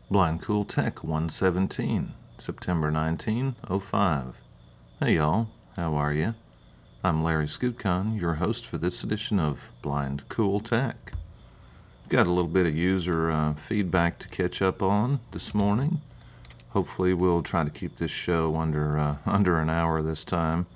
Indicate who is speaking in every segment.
Speaker 1: Blind Cool Tech 117, September 1905. Hey y'all, how are you? I'm Larry Scootcon, your host for this edition of Blind Cool Tech. Got a little bit of user feedback to catch up on this morning. Hopefully we'll try to keep this show under an hour this time.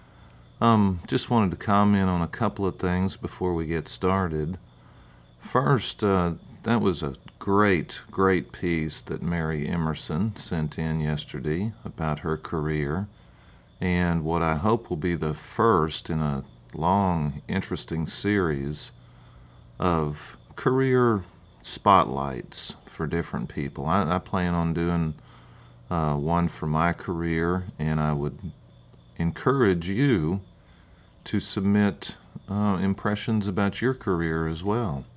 Speaker 1: Just wanted to comment on a couple of things before we get started. First, that was a great piece that Mary Emerson sent in yesterday about her career, and what I hope will be the first in a long, interesting series of career spotlights for different people. I plan on doing one for my career, and I would encourage you to submit impressions about your career as well.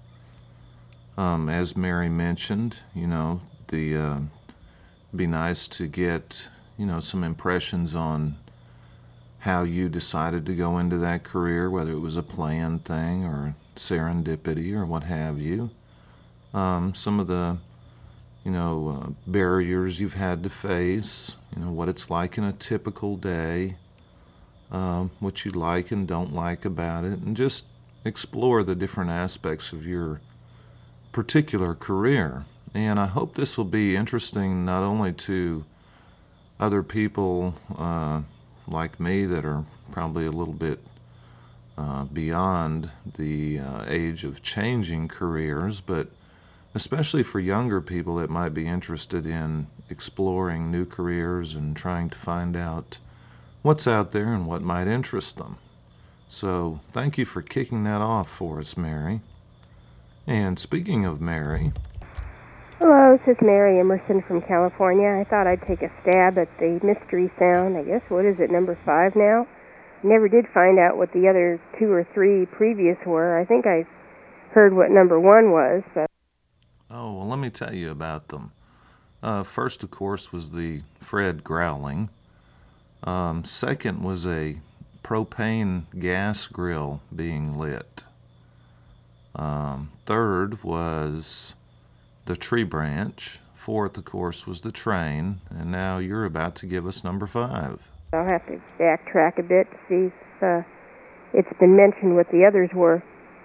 Speaker 1: As Mary mentioned, be nice to get, some impressions on how you decided to go into that career, whether it was a planned thing or serendipity or what have you. Some of the, barriers you've had to face, what it's like in a typical day, what you like and don't like about it, and just explore the different aspects of your particular career. And I hope this will be interesting not only to other people like me that are probably a little bit beyond the age of changing careers, but especially for younger people that might be interested in exploring new careers and trying to find out what's out there and what might interest them. So thank you for kicking that off for us, Mary. And speaking of Mary...
Speaker 2: Hello, this is Mary Emerson from California. I thought I'd take a stab at the mystery sound. I guess, what is it, number 5 now? Never did find out what the other 2 or 3 previous were. I think I heard what number 1 was, but...
Speaker 1: Oh, well, let me tell you about them. First, of course, was the Fred growling. Second was a propane gas grill being lit. Third was the tree branch. Fourth, of course, was the train. And now you're about to give us number 5.
Speaker 2: I'll have to backtrack a bit to see if it's been mentioned what the others were.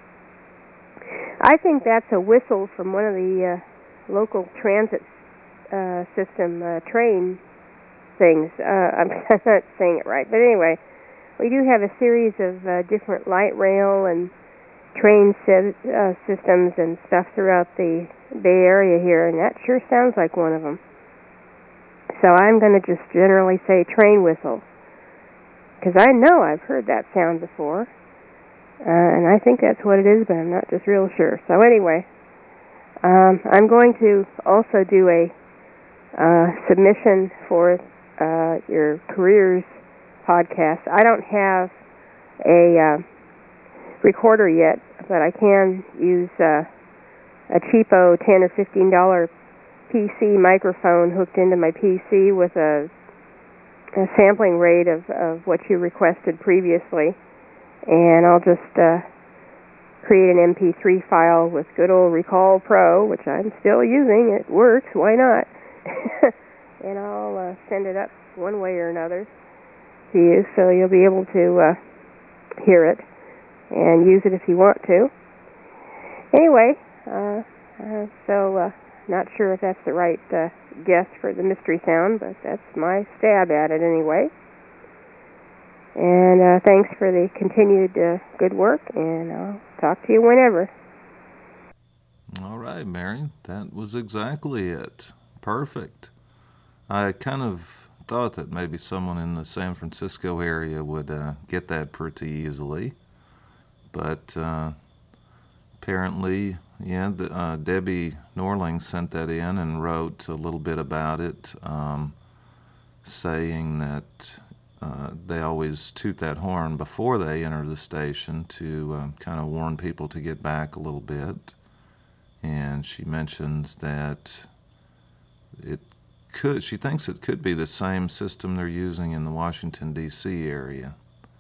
Speaker 2: I think that's a whistle from one of the local transit system train things. I'm not saying it right, but anyway, we do have a series of different light rail and train systems and stuff throughout the Bay Area here, and that sure sounds like one of them. So I'm going to just generally say train whistle, because I know I've heard that sound before, and I think that's what it is, but I'm not just real sure. So anyway, I'm going to also do a submission for your careers podcast. I don't have a recorder yet, but I can use a cheapo $10 or $15 PC microphone hooked into my PC with a sampling rate of what you requested previously, and I'll just create an MP3 file with good old Recall Pro, which I'm still using. It works, why not? And I'll send it up one way or another to you, so you'll be able to hear it and use it if you want to. Anyway, so not sure if that's the right guess for the mystery sound, but that's my stab at it anyway. And thanks for the continued good work, and I'll talk to you whenever.
Speaker 1: All right, Mary, that was exactly it. Perfect. I kind of thought that maybe someone in the San Francisco area would get that pretty easily. But apparently, Debbie Norling sent that in and wrote a little bit about it, saying that they always toot that horn before they enter the station to kind of warn people to get back a little bit. And she mentions that she thinks it could be the same system they're using in the Washington, D.C. area.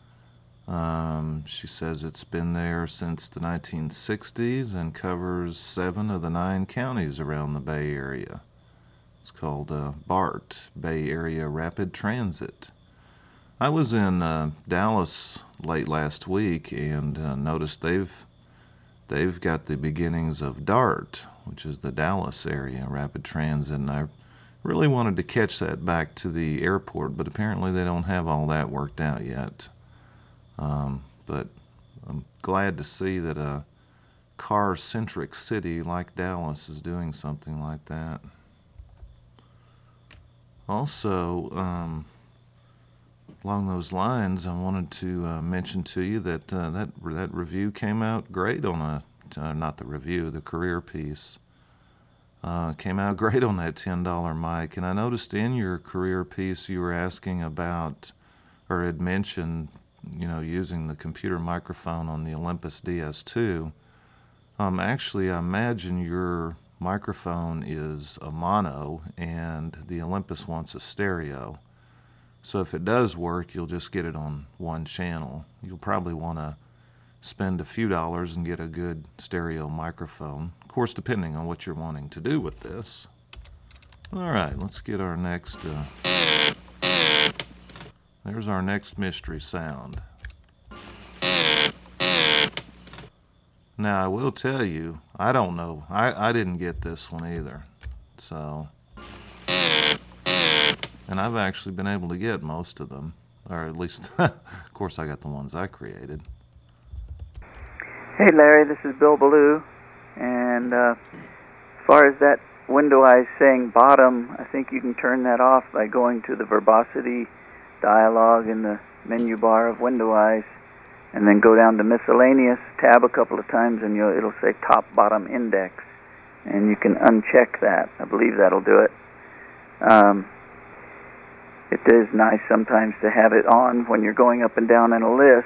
Speaker 1: She says it's been there since the 1960s and covers 7 of the 9 counties around the Bay Area. It's called BART, Bay Area Rapid Transit. I was in Dallas late last week and noticed they've got the beginnings of DART, which is the Dallas Area Rapid Transit, and I really wanted to catch that back to the airport, but apparently they don't have all that worked out yet. But I'm glad to see that a car-centric city like Dallas is doing something like that. Also, along those lines, I wanted to mention to you that that review came out great on not the review, the career piece. Came out great on that $10 mic, and I noticed in your career piece you were asking about, or had mentioned, using the computer microphone on the Olympus DS2. Actually, I imagine your microphone is a mono, and the Olympus wants a stereo. So if it does work, you'll just get it on one channel. You'll probably want to spend a few dollars and get a good stereo microphone. Of course, depending on what you're wanting to do with this. All right, let's get our next... there's our next mystery sound. Now, I will tell you, I don't know. I didn't get this one either. So... and I've actually been able to get most of them. Or at least, of course, I got the ones I created.
Speaker 3: Hey Larry, this is Bill Ballou, and as far as that window eyes saying bottom, I think you can turn that off by going to the verbosity dialog in the menu bar of window eyes, and then go down to miscellaneous, tab a couple of times, and it'll say top bottom index, and you can uncheck that. I believe that'll do it. It is nice sometimes to have it on when you're going up and down in a list,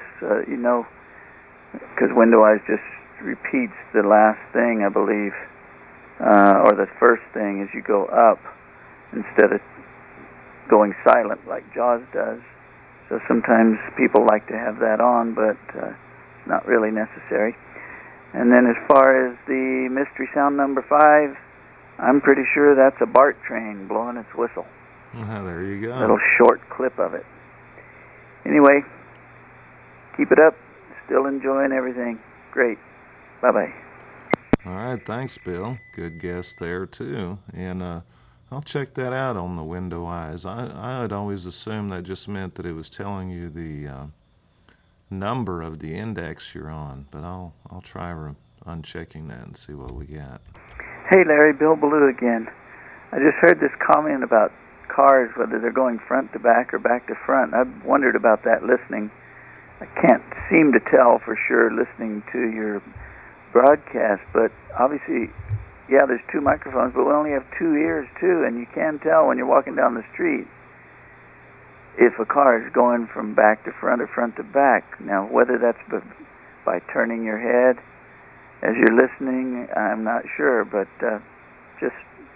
Speaker 3: because window eyes just repeats the last thing, I believe, or the first thing as you go up, instead of going silent like JAWS does. So sometimes people like to have that on, but it's not really necessary. And then as far as the mystery sound number 5, I'm pretty sure that's a BART train blowing its whistle.
Speaker 1: There you go.
Speaker 3: A little short clip of it. Anyway, keep it up. Still enjoying everything. Great. Bye-bye.
Speaker 1: All right, thanks, Bill. Good guess there, too. And I'll check that out on the window eyes. I had always assumed that just meant that it was telling you the number of the index you're on, but I'll try unchecking that and see what we got.
Speaker 3: Hey, Larry, Bill Ballou again. I just heard this comment about cars, whether they're going front to back or back to front. I've wondered about that listening. I can't seem to tell for sure listening to your broadcast, but obviously, yeah, there's 2 microphones, but we only have 2 ears too, and you can tell when you're walking down the street if a car is going from back to front or front to back. Now, whether that's by turning your head as you're listening, I'm not sure, but just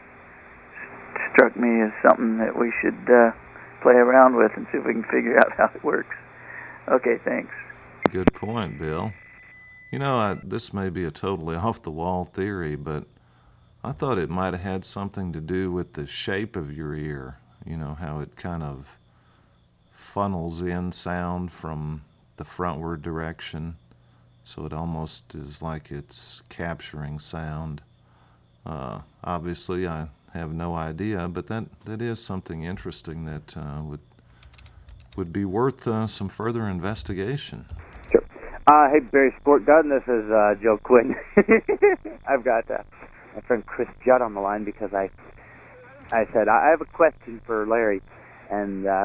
Speaker 3: struck me as something that we should play around with and see if we can figure out how it works. Okay, thanks.
Speaker 1: Good point, Bill. This may be a totally off-the-wall theory, but I thought it might have had something to do with the shape of your ear. How it kind of funnels in sound from the frontward direction, so it almost is like it's capturing sound. Obviously, I have no idea, but that is something interesting that would be worth some further investigation.
Speaker 4: Sure. Hey, Barry Sport Gun, this is Joe Quinn. I've got my friend Chris Judd on the line because I said I have a question for Larry, and I,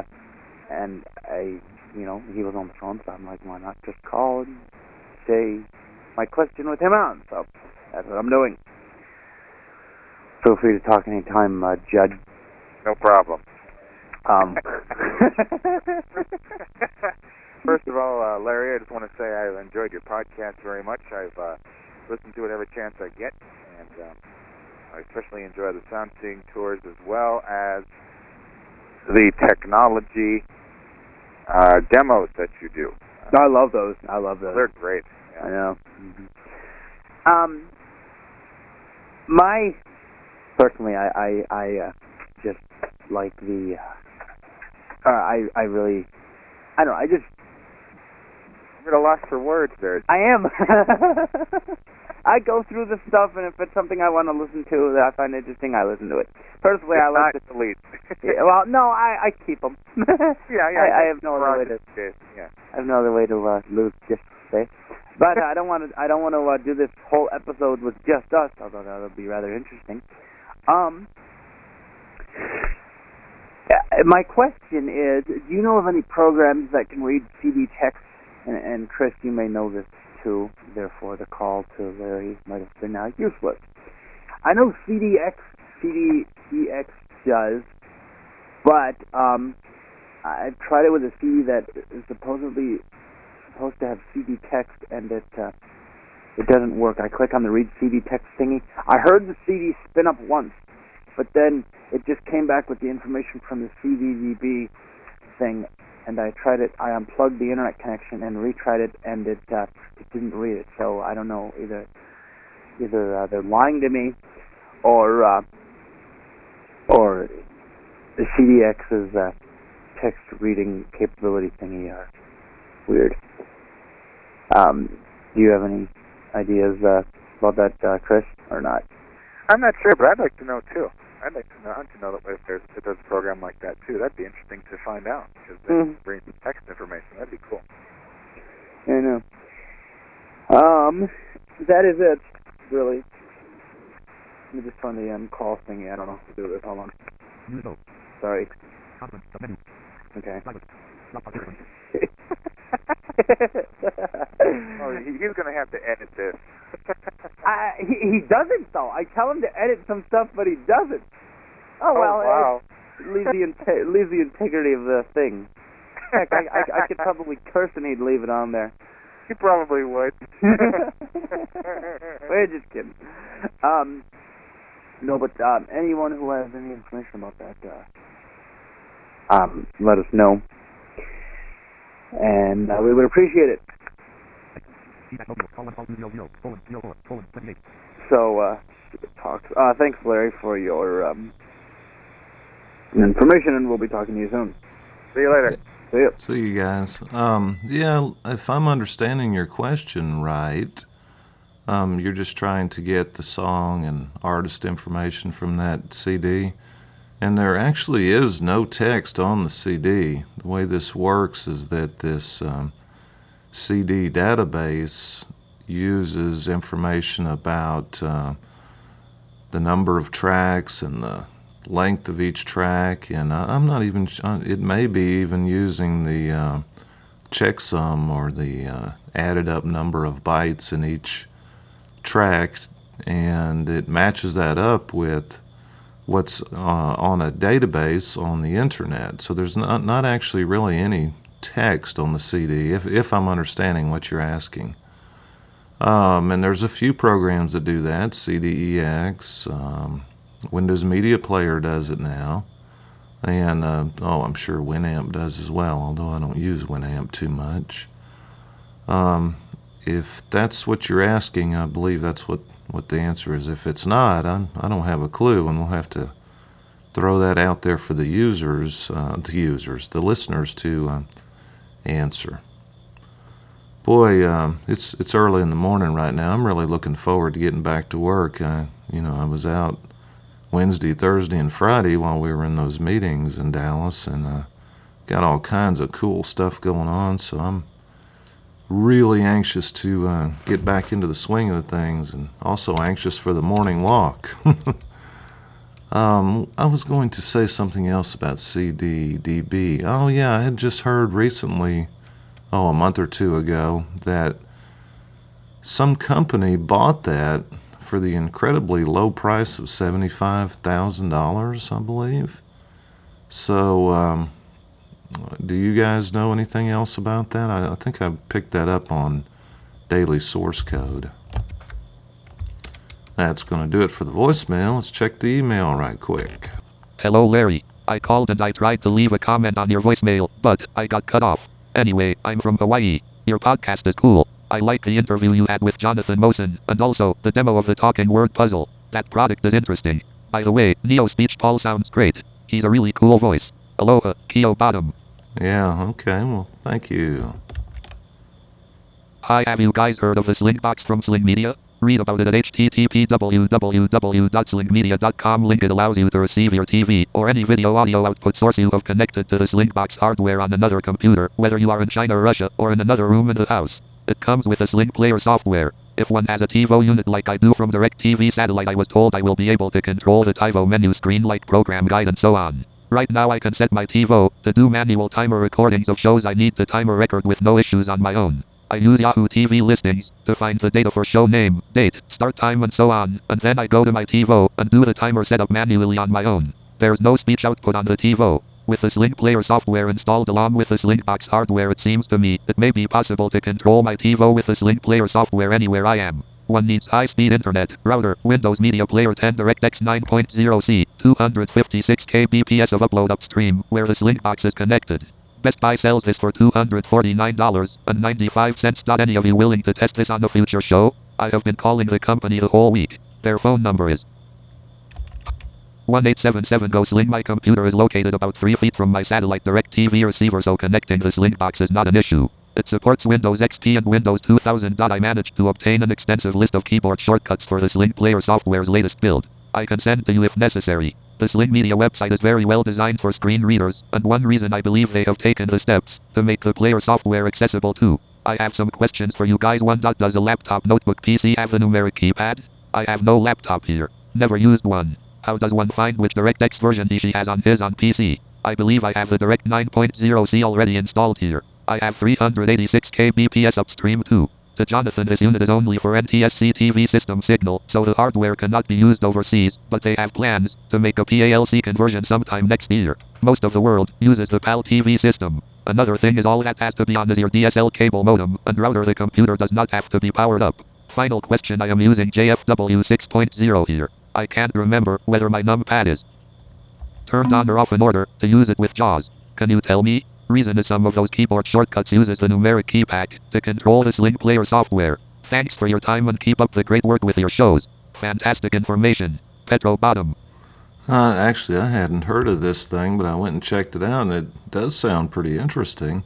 Speaker 4: he was on the phone, so I'm like, why not just call and say my question with him on? So that's what I'm doing. Feel free to talk anytime, Judd.
Speaker 5: No problem. First of all, Larry, I just want to say I've enjoyed your podcast very much. I've listened to it every chance I get, and I especially enjoy the sound seeing tours as well as the technology demos that you do.
Speaker 4: I love those.
Speaker 5: They're great. Yeah.
Speaker 4: I know. Mm-hmm. Personally, I just like the. I don't know. I just.
Speaker 5: You're at a loss for words there.
Speaker 4: I am. I go through the stuff, and if it's something I want to listen to that I find interesting, I listen to it. Personally, I like to
Speaker 5: delete.
Speaker 4: Yeah, well, no, I keep them.
Speaker 5: Yeah.
Speaker 4: I have no other way to.
Speaker 5: Yeah.
Speaker 4: I have no other way to lose just space. But I don't want to do this whole episode with just us, although that'll be rather interesting. My question is, do you know of any programs that can read CD text? And Chris, you may know this too. Therefore, the call to Larry might have been useless. I know CDEX does, but I've tried it with a CD that is supposedly supposed to have CD text, and it doesn't work. I click on the read CD text thingy. I heard the CD spin up once, but then it just came back with the information from the CDDB thing, and I tried it. I unplugged the internet connection and retried it, and it didn't read it. So I don't know, either they're lying to me, or the CDX's text reading capability thingy are weird. Do you have any ideas about that, Chris, or not?
Speaker 5: I'm not sure, but I'd like to know too. I'd like to know that if there's a program like that too. That'd be interesting to find out, because they bring text information. That'd be cool.
Speaker 4: I know. That is it, really. Let me just find the call thingy. I don't know how to do this. Hold on. Sorry. Okay.
Speaker 5: Oh, he's going to have to edit this.
Speaker 4: He doesn't, though. I tell him to edit some stuff, but he doesn't. Oh, well.
Speaker 5: Wow.
Speaker 4: Leaves the integrity of the thing. Heck, I could probably curse and he'd leave it on there.
Speaker 5: He probably would.
Speaker 4: We're just kidding. No, but anyone who has any information about that, let us know. And we would appreciate it. So, talks. Thanks, Larry, for your information, and we'll be talking to you soon.
Speaker 5: See you later.
Speaker 4: See you.
Speaker 1: See you guys. Yeah, if I'm understanding your question right, you're just trying to get the song and artist information from that CD. And there actually is no text on the CD. The way this works is that this CD database uses information about the number of tracks and the length of each track, and I'm not even it may be even using the checksum or the added up number of bytes in each track, and it matches that up with what's on a database on the internet. So there's not actually really any text on the CD, if I'm understanding what you're asking. And there's a few programs that do that. CDEX, Windows Media Player does it now, and I'm sure Winamp does as well, although I don't use Winamp too much. If that's what you're asking, I believe that's what the answer is. If it's not, I don't have a clue, and we'll have to throw that out there for the listeners to answer. Boy, it's early in the morning right now. I'm really looking forward to getting back to work. I was out Wednesday, Thursday, and Friday while we were in those meetings in Dallas, and got all kinds of cool stuff going on, so I'm really anxious to get back into the swing of the things, and also anxious for the morning walk. I was going to say something else about CDDB. Oh yeah, I had just heard recently, a month or two ago, that some company bought that for the incredibly low price of $75,000, I believe. So, do you guys know anything else about that? I think I picked that up on Daily Source Code. That's going to do it for the voicemail. Let's check the email right quick.
Speaker 6: Hello, Larry. I called and I tried to leave a comment on your voicemail, but I got cut off. Anyway, I'm from Hawaii. Your podcast is cool. I like the interview you had with Jonathan Mosen, and also the demo of the talking word puzzle. That product is interesting. By the way, Neo Speech Paul sounds great. He's a really cool voice. Aloha, Keo Bottom.
Speaker 1: Yeah, okay, well, thank you.
Speaker 6: Hi, have you guys heard of the Slingbox from Sling Media? Read about it at http://www.slingmedia.com. Link. It allows you to receive your TV or any video audio output source you have connected to the Slingbox hardware on another computer, whether you are in China or Russia or in another room in the house. It comes with a Sling Player software. If one has a TiVo unit like I do from DirecTV Satellite, I was told I will be able to control the TiVo menu screen like program guide and so on. Right now I can set my TiVo to do manual timer recordings of shows I need to timer record with no issues on my own. I use Yahoo TV listings to find the data for show name, date, start time and so on, and then I go to my TiVo and do the timer setup manually on my own. There's no speech output on the TiVo. With the Sling Player software installed along with the Slingbox hardware, it seems to me it may be possible to control my TiVo with the Sling Player software anywhere I am. One needs high-speed internet, router, Windows Media Player 10 DirectX 9.0C, 256 kbps of upload upstream, where the Slingbox is connected. Best Buy sells this for $249.95. Any of you willing to test this on a future show? I have been calling the company the whole week. Their phone number is 1877-GO-SLING. My computer is located about 3 feet from my satellite DirecTV receiver, so connecting the Slingbox is not an issue. It supports Windows XP and Windows 2000. I managed to obtain an extensive list of keyboard shortcuts for the Sling Player software's latest build. I can send to you if necessary. The Sling Media website is very well designed for screen readers, and one reason I believe they have taken the steps to make the player software accessible too. I have some questions for you guys. 1. Does a laptop notebook PC have the numeric keypad? I have no laptop here. Never used one. How does one find which DirectX version he has on his PC? I believe I have the Direct 9.0C already installed here. I have 386 kbps upstream too. To Jonathan, this unit is only for NTSC TV system signal, so the hardware cannot be used overseas, but they have plans to make a PALC conversion sometime next year. Most of the world uses the PAL TV system. Another thing is all that has to be on is your DSL cable modem and router. The computer does not have to be powered up. Final question. I am using JFW 6.0 here. I can't remember whether my numpad is turned on or off in order to use it with JAWS. Can you tell me? Reason is some of those keyboard shortcuts uses the numeric keypad to control the Sling Player software. Thanks for your time and keep up the great work with your shows. Fantastic information. Petro Bottom.
Speaker 1: Actually, I hadn't heard of this thing, but I went and checked it out, and it does sound pretty interesting.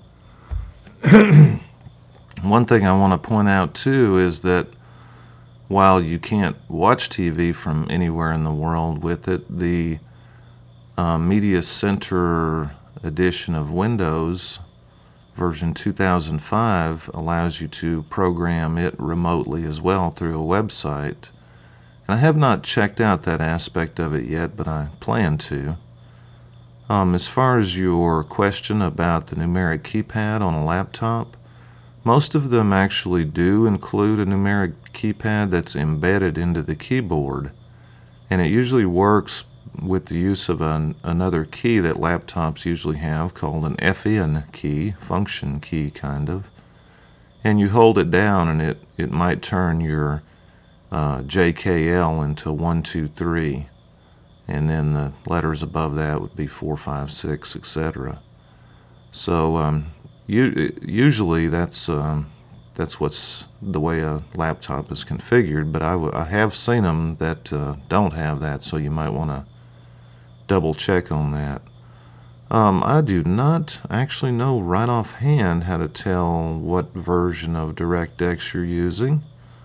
Speaker 1: One thing I want to point out, too, is that while you can't watch TV from anywhere in the world with it, the Media Center edition of Windows version 2005 allows you to program it remotely as well through a website. And I have not checked out that aspect of it yet, but I plan to. As far as your question about the numeric keypad on a laptop, most of them actually do include a numeric keypad that's embedded into the keyboard, and it usually works with the use of another key that laptops usually have called an FN key, function key kind of, and you hold it down and it might turn your JKL into 1, 2, 3, and then the letters above that would be 4, 5, 6, etc. So usually that's what's the way a laptop is configured, but I have seen them that don't have that, so you might want to double check on that. I do not actually know right offhand how to tell what version of DirectX you're using.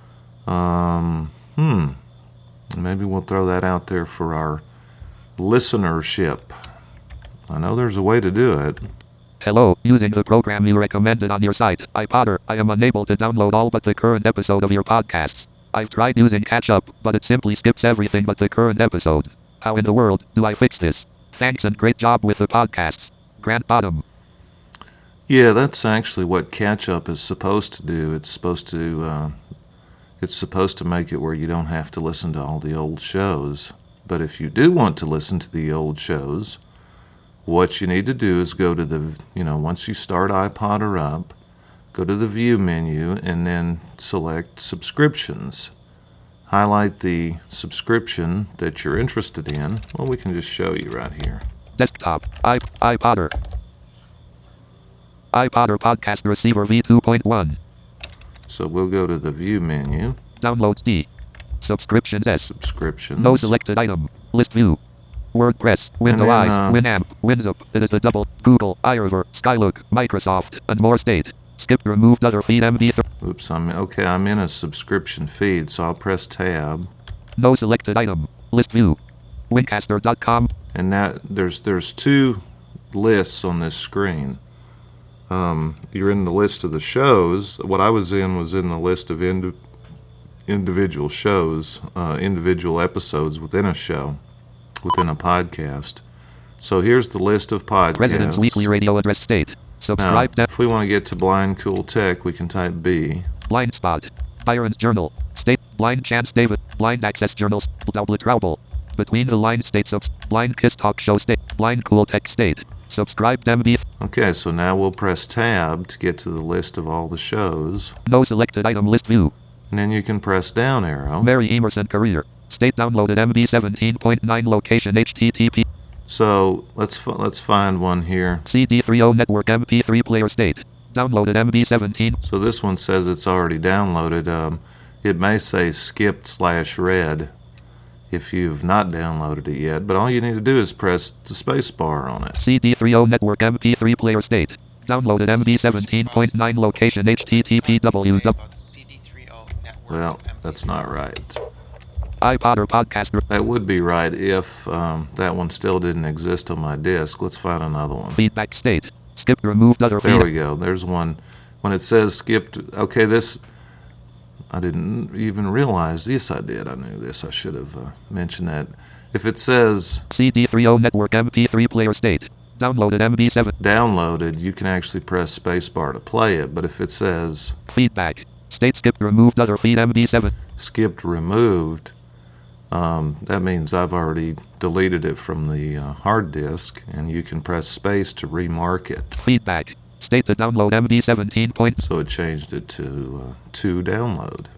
Speaker 1: Maybe we'll throw that out there for our listenership. I know there's a way to do it.
Speaker 6: Hello, using the program you recommended on your site, iPodder, I am unable to download all but the current episode of your podcasts. I've tried using Catch Up, but it simply skips everything but the current episode. How in the world do I fix this? Thanks and great job with the podcasts. Grant Bottom.
Speaker 1: Yeah, that's actually what Catch Up is supposed to do. It's supposed to make it where you don't have to listen to all the old shows. But if you do want to listen to the old shows, what you need to do is go to the, once you start iPodder up, go to the View menu and then select Subscriptions. Highlight the subscription that you're interested in. Well, we can just show you right here.
Speaker 6: Desktop, iPodder. iPodder Podcast Receiver V2.1.
Speaker 1: So we'll go to the View menu.
Speaker 6: Downloads D. Subscriptions S.
Speaker 1: Subscriptions.
Speaker 6: No selected item. List view. WordPress,
Speaker 1: then,
Speaker 6: Windows, Winamp, WinZip, it is the double, Google, iRiver, Skylook, Microsoft, and more state. Skip removed other feed MB3.
Speaker 1: Oops, I'm in a subscription feed, so I'll press tab.
Speaker 6: No selected item. List view. Wincaster.com.
Speaker 1: And now there's two lists on this screen. You're in the list of the shows. What I was in the list of individual shows, individual episodes within a show, within a podcast. So here's the list of podcasts.
Speaker 6: Residence Weekly Radio address state. Subscribe.
Speaker 1: Now, if we want to get to Blind Cool Tech, we can type B.
Speaker 6: Blind Spot. Byron's Journal. State. Blind Chance David. Blind Access Journals. Double Trouble. Between the Lines State. Blind Kiss Talk Show State. Blind Cool Tech State. Subscribe MB.
Speaker 1: Okay, so now we'll press tab to get to the list of all the shows.
Speaker 6: No selected item list view.
Speaker 1: And then you can press down arrow.
Speaker 6: Mary Emerson Career. State downloaded MB 17.9 location HTTP.
Speaker 1: So let's find one here.
Speaker 6: CD30 Network MP3 player state. Downloaded MB 17.
Speaker 1: So this one says it's already downloaded. It may say skipped/read if you've not downloaded it yet, but all you need to do is press the space bar on it.
Speaker 6: CD30 Network MP3 player state. Downloaded MB 17.9 location HTTP
Speaker 1: Well, that's not right.
Speaker 6: iPod or podcaster.
Speaker 1: That would be right if that one still didn't exist on my disk. Let's find another one.
Speaker 6: Feedback state. Skip removed other
Speaker 1: There
Speaker 6: feed.
Speaker 1: we go. There's one. When it says skipped, okay, this, I didn't even realize. Yes, I did. I knew this. I should have mentioned that. If it says
Speaker 6: CD30 Network MP3 player state. Downloaded MB7.
Speaker 1: Downloaded, you can actually press spacebar to play it. But if it says
Speaker 6: Feedback. State skipped removed other feed MB7.
Speaker 1: Skipped removed, that means I've already deleted it from the hard disk, and you can press space to remark it.
Speaker 6: Feedback. State to download MB 17.
Speaker 1: So it changed it to download.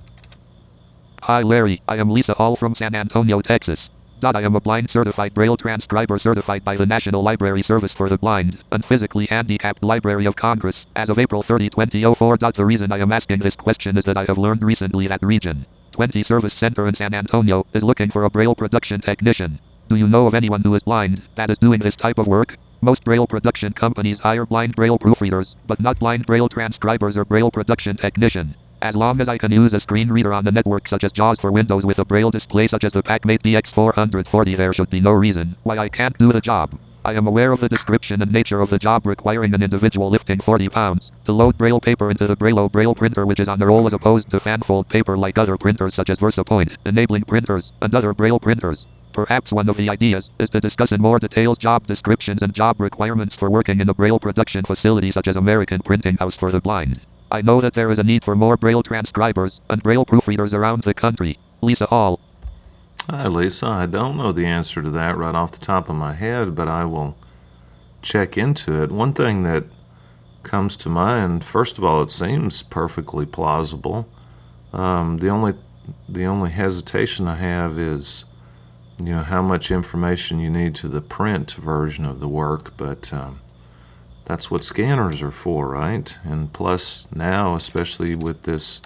Speaker 6: Hi Larry, I am Lisa Hall from San Antonio, Texas. I am a blind certified Braille transcriber certified by the National Library Service for the Blind and Physically Handicapped Library of Congress as of April 30, 2004. The reason I am asking this question is that I have learned recently that Region 20 Service Center in San Antonio is looking for a Braille production technician. Do you know of anyone who is blind that is doing this type of work? Most Braille production companies hire blind Braille proofreaders, but not blind Braille transcribers or Braille production technician. As long as I can use a screen reader on the network such as JAWS for Windows with a Braille display such as the PacMate BX440, there should be no reason why I can't do the job. I am aware of the description and nature of the job requiring an individual lifting 40 pounds to load Braille paper into the Braille printer, which is on the roll as opposed to fanfold paper like other printers such as VersaPoint, enabling printers, and other Braille printers. Perhaps one of the ideas is to discuss in more details job descriptions and job requirements for working in a Braille production facility such as American Printing House for the Blind. I know that there is a need for more Braille transcribers and Braille proofreaders around the country. Lisa Hall.
Speaker 1: Hi, Lisa. I don't know the answer to that right off the top of my head, but I will check into it. One thing that comes to mind, first of all, it seems perfectly plausible. The only hesitation I have is, how much information you need to the print version of the work, but that's what scanners are for, right? And plus now, especially with this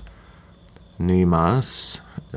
Speaker 1: NEMAS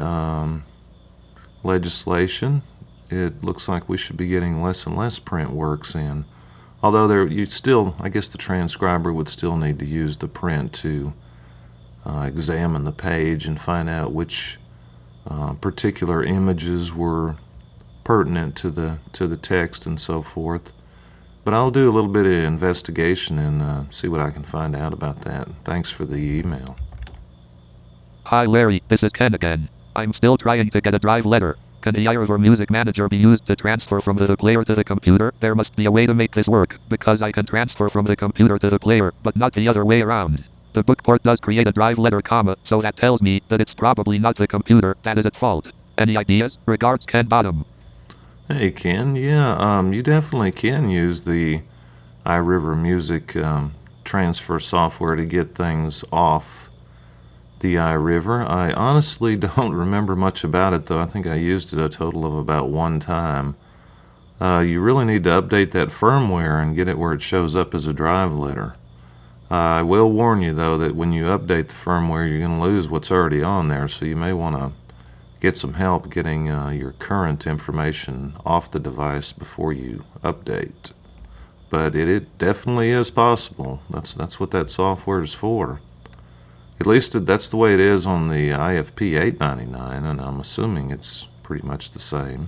Speaker 1: legislation, it looks like we should be getting less and less print works in. Although I guess the transcriber would still need to use the print to examine the page and find out which particular images were pertinent to the text and so forth. But I'll do a little bit of investigation and see what I can find out about that. Thanks for the email.
Speaker 6: Hi Larry, this is Ken again. I'm still trying to get a drive letter. Can the iRiver Music Manager be used to transfer from the player to the computer? There must be a way to make this work, because I can transfer from the computer to the player, but not the other way around. The bookport does create a drive letter comma, so that tells me that it's probably not the computer that is at fault. Any ideas? Regards, Ken Bottom.
Speaker 1: Hey Ken, yeah, you definitely can use the iRiver Music transfer software to get things off the iRiver. I honestly don't remember much about it, though. I think I used it a total of about one time. You really need to update that firmware and get it where it shows up as a drive letter. I will warn you, though, that when you update the firmware, you're going to lose what's already on there, so you may want to get some help getting your current information off the device before you update. But it definitely is possible. That's what that software is for. At least that's the way it is on the IFP 899, and I'm assuming it's pretty much the same.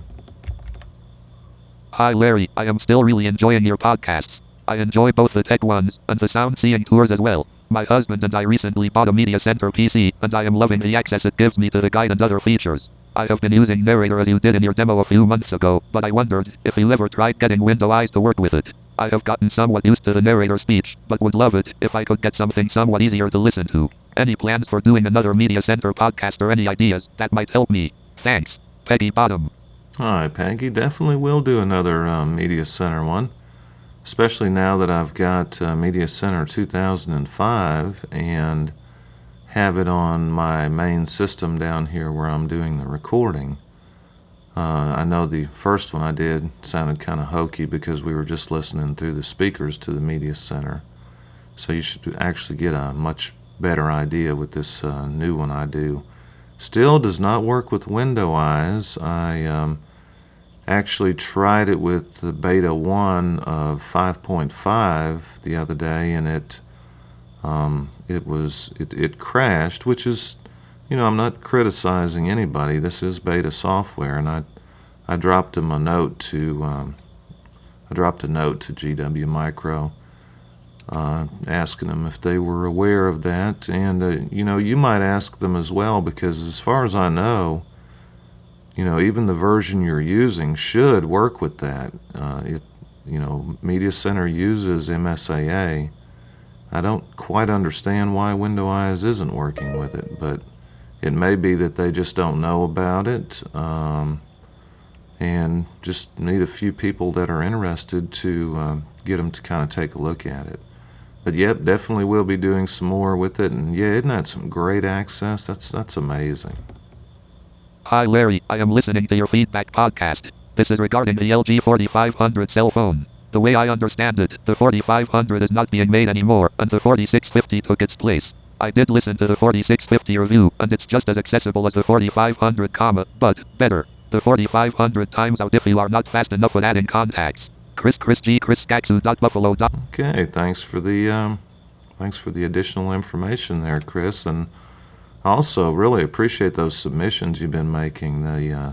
Speaker 6: Hi Larry, I am still really enjoying your podcasts. I enjoy both the tech ones and the sound seeing tours as well. My husband and I recently bought a Media Center PC, and I am loving the access it gives me to the guide and other features. I have been using Narrator as you did in your demo a few months ago, but I wondered if you ever tried getting Window Eyes to work with it. I have gotten somewhat used to the narrator speech, but would love it if I could get something somewhat easier to listen to. Any plans for doing another Media Center podcast or any ideas that might help me? Thanks. Peggy Bottom.
Speaker 1: Hi, Peggy. Definitely will do another Media Center one, especially now that I've got Media Center 2005 and have it on my main system down here where I'm doing the recording. I know the first one I did sounded kind of hokey because we were just listening through the speakers to the Media Center. So you should actually get a much better idea with this new one I do. Still does not work with Window Eyes. I actually tried it with the beta 1 of 5.5 the other day, and it crashed, which is, I'm not criticizing anybody. This is beta software, and I dropped them a note to GW Micro, asking them if they were aware of that, and you might ask them as well, because as far as I know, even the version you're using should work with that. Media Center uses MSAA. I don't quite understand why Window Eyes isn't working with it, but it may be that they just don't know about it, and just need a few people that are interested to get them to kind of take a look at it. But yep, definitely will be doing some more with it, and yeah, isn't that some great access? That's amazing.
Speaker 6: Hi Larry, I am listening to your feedback podcast. This is regarding the LG 4500 cell phone. The way I understand it, the 4500 is not being made anymore, and the 4650 took its place. I did listen to the 4650 review, and it's just as accessible as the 4500, but better. The 4500 times out if you are not fast enough with adding contacts. Chris Skaksu.buffalo.
Speaker 1: Okay, thanks for the additional information there, Chris, and also really appreciate those submissions you've been making. The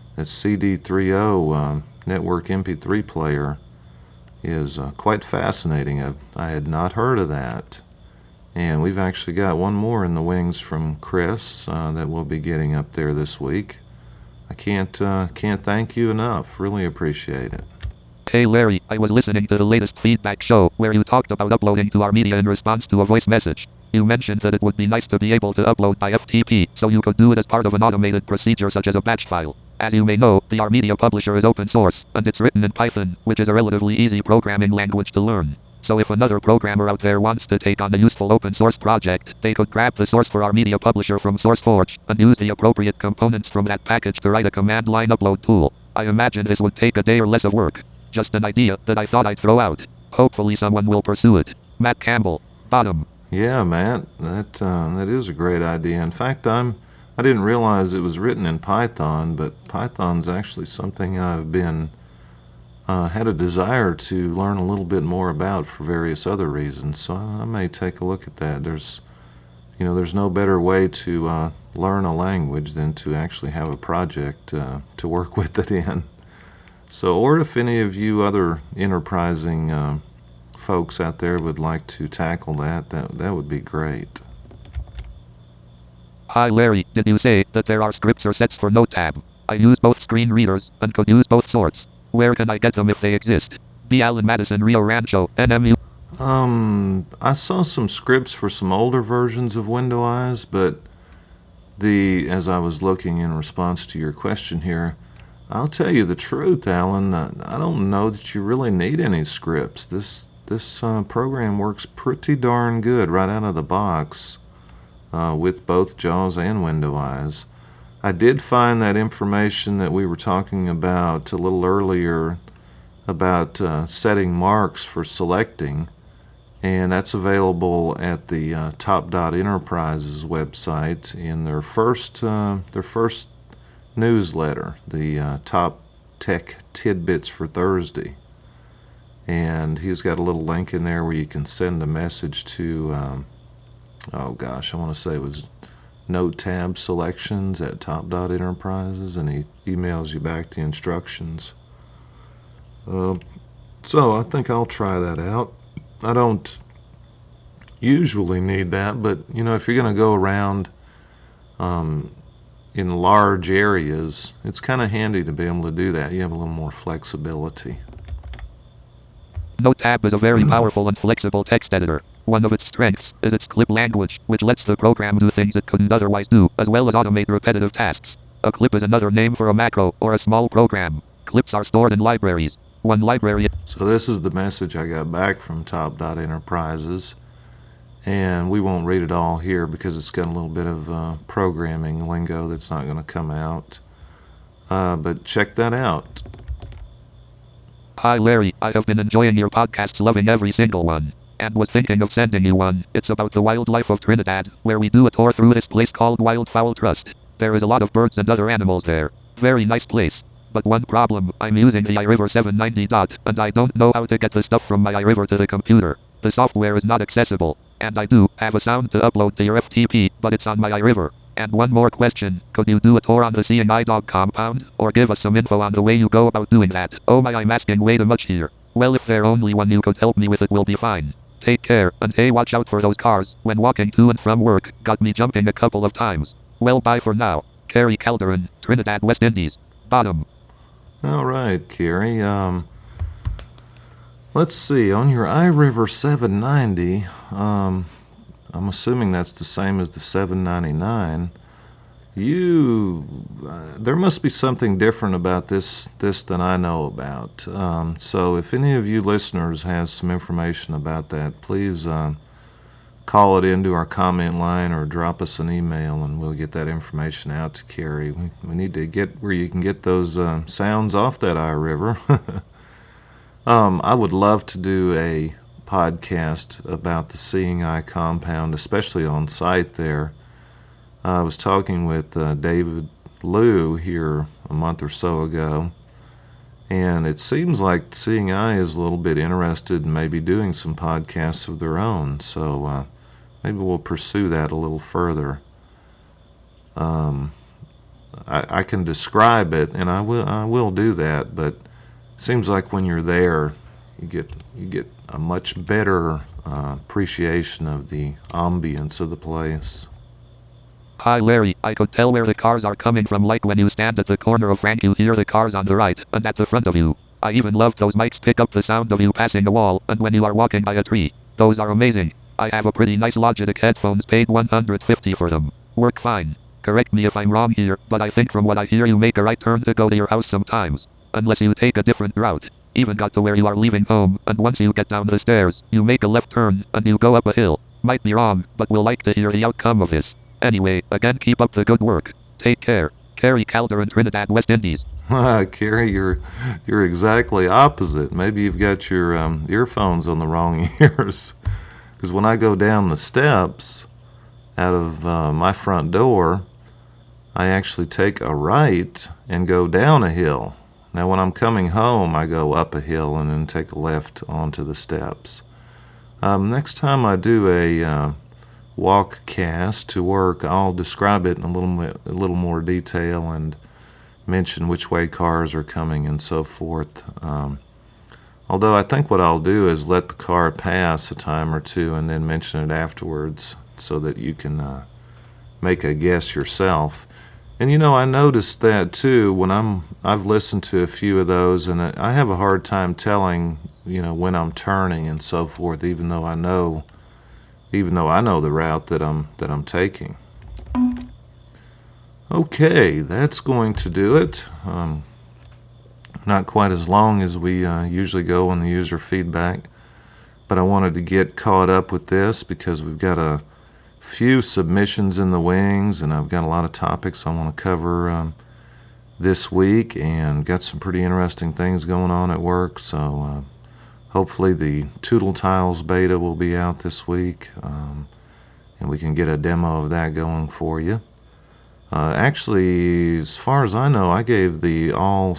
Speaker 1: CD30 network MP3 player is quite fascinating. I had not heard of that, and we've actually got one more in the wings from Chris that we'll be getting up there this week. I can't thank you enough. Really appreciate it.
Speaker 6: Hey Larry, I was listening to the latest feedback show where you talked about uploading to our media in response to a voice message. You mentioned that it would be nice to be able to upload by FTP, so you could do it as part of an automated procedure such as a batch file. As you may know, the R Media publisher is open source, and it's written in Python, which is a relatively easy programming language to learn. So if another programmer out there wants to take on a useful open source project, they could grab the source for R Media publisher from SourceForge, and use the appropriate components from that package to write a command line upload tool. I imagine this would take a day or less of work. Just an idea that I thought I'd throw out. Hopefully someone will pursue it. Matt Campbell, Bottom.
Speaker 1: Yeah, Matt, that is a great idea. In fact, I didn't realize it was written in Python, but Python's actually something I've been had a desire to learn a little bit more about for various other reasons. So I may take a look at that. There's no better way to learn a language than to actually have a project to work with it in. So, or if any of you other enterprising folks out there would like to tackle that would be great.
Speaker 6: Hi Larry, did you say that there are scripts or sets for NoteTab? I use both screen readers and could use both sorts. Where can I get them if they exist? B. Allen Madison, Rio Rancho, NMU.
Speaker 1: I saw some scripts for some older versions of Window Eyes, but as I was looking in response to your question here, I'll tell you the truth, Alan. I don't know that you really need any scripts. This program works pretty darn good right out of the box with both JAWS and Window Eyes. I did find that information that we were talking about a little earlier about setting marks for selecting, and that's available at the Top Dot Enterprises website in their first newsletter, the Top Tech Tidbits for Thursday. And he's got a little link in there where you can send a message to, I want to say it was Note Tab Selections at Top.Enterprises, and he emails you back the instructions. So I think I'll try that out. I don't usually need that, but if you're going to go around in large areas, it's kind of handy to be able to do that. You have a little more flexibility.
Speaker 6: NoteTab is a very powerful and flexible text editor. One of its strengths is its clip language, which lets the program do things it couldn't otherwise do, as well as automate repetitive tasks. A clip is another name for a macro or a small program. Clips are stored in libraries. One library.
Speaker 1: So this is the message I got back from Top.Enterprises, and we won't read it all here because it's got a little bit of programming lingo that's not going to come out. But check that out.
Speaker 6: Hi Larry, I have been enjoying your podcasts, loving every single one, and was thinking of sending you one. It's about the wildlife of Trinidad, where we do a tour through this place called Wildfowl Trust. There is a lot of birds and other animals there. Very nice place. But one problem, I'm using the iRiver 790 dot, and I don't know how to get the stuff from my iRiver to the computer. The software is not accessible, and I do have a sound to upload to your FTP, but it's on my iRiver. And one more question, could you do a tour on the Seeing Eye Dog compound, or give us some info on the way you go about doing that? Oh my, I'm asking way too much here. Well, if there only one you could help me with, it will be fine. Take care, and hey, watch out for those cars when walking to and from work. Got me jumping a couple of times. Well, bye for now. Kerry Calderon, Trinidad, West Indies. Bottom.
Speaker 1: All right, Kerry. Let's see. On your iRiver 790, I'm assuming that's the same as the 799. There must be something different about this than I know about. So if any of you listeners has some information about that, please call it into our comment line or drop us an email, and we'll get that information out to Kerry. We need to get where you can get those sounds off that iRiver. I would love to do a podcast about the Seeing Eye compound, especially on site there. I was talking with David Liu here a month or so ago, and it seems like Seeing Eye is a little bit interested in maybe doing some podcasts of their own, so maybe we'll pursue that a little further. I can describe it, and I will do that, but it seems like when you're there, you get a much better appreciation of the ambience of the place.
Speaker 6: Hi Larry, I could tell where the cars are coming from, like when you stand at the corner of Frank, you hear the cars on the right and at the front of you. I even love those mics pick up the sound of you passing a wall and when you are walking by a tree. Those are amazing. I have a pretty nice Logitech headphones, paid $150 for them. Work fine. Correct me if I'm wrong here, but I think from what I hear you make a right turn to go to your house sometimes. Unless you take a different route. Even got to where you are leaving home, and once you get down the stairs, you make a left turn and you go up a hill. Might be wrong, but we'll like to hear the outcome of this. Anyway, again, keep up the good work. Take care. Kerry Calderon, Trinidad, West Indies.
Speaker 1: Kerry, you're exactly opposite. Maybe you've got your earphones on the wrong ears. Because when I go down the steps out of my front door, I actually take a right and go down a hill. Now, when I'm coming home, I go up a hill and then take a left onto the steps. Next time I do a walk cast to work, I'll describe it in a little more detail and mention which way cars are coming and so forth. Although I think what I'll do is let the car pass a time or two and then mention it afterwards so that you can make a guess yourself. And I noticed that too when I've listened to a few of those, and I have a hard time telling, when I'm turning and so forth, even though I know the route that I'm taking. Okay, that's going to do it. Not quite as long as we usually go on the user feedback, but I wanted to get caught up with this because we've got a few submissions in the wings, and I've got a lot of topics I want to cover this week, and got some pretty interesting things going on at work, so hopefully the Tootle Tiles beta will be out this week, and we can get a demo of that going for you. Actually, as far as I know, I gave the all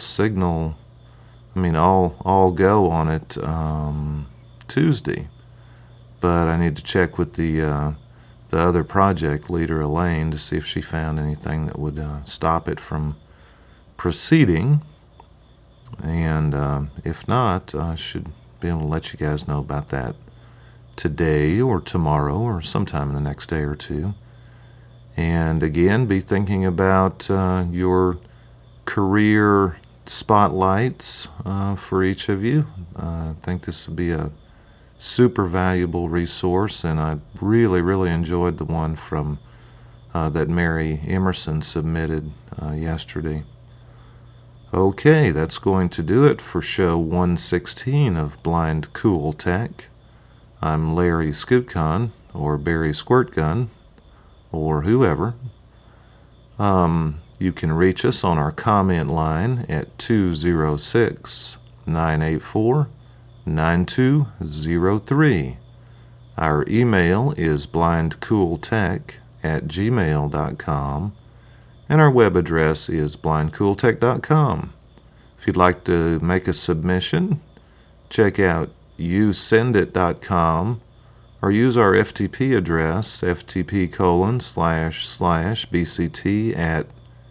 Speaker 1: go on it Tuesday. But I need to check with the other project leader, Elaine, to see if she found anything that would stop it from proceeding. And if not, I should be able to let you guys know about that today or tomorrow or sometime in the next day or two. And again, be thinking about your career spotlights for each of you. I think this would be a super valuable resource, and I really enjoyed the one from that Mary Emerson submitted yesterday. Okay, that's going to do it for show 116 of Blind Cool Tech. I'm Larry Scootcon, or Barry Squirtgun, or whoever. You can reach us on our comment line at 206-984-9203. Our email is blindcooltech@gmail.com, and our web address is blindcooltech.com. If you'd like to make a submission, check out usendit.com or use our FTP address, ftp://bct at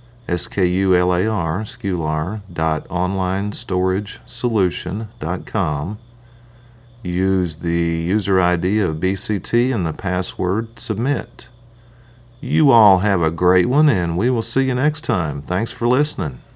Speaker 1: skular.onlinestoragesolution.com. Use the user ID of BCT and the password submit. You all have a great one, and we will see you next time. Thanks for listening.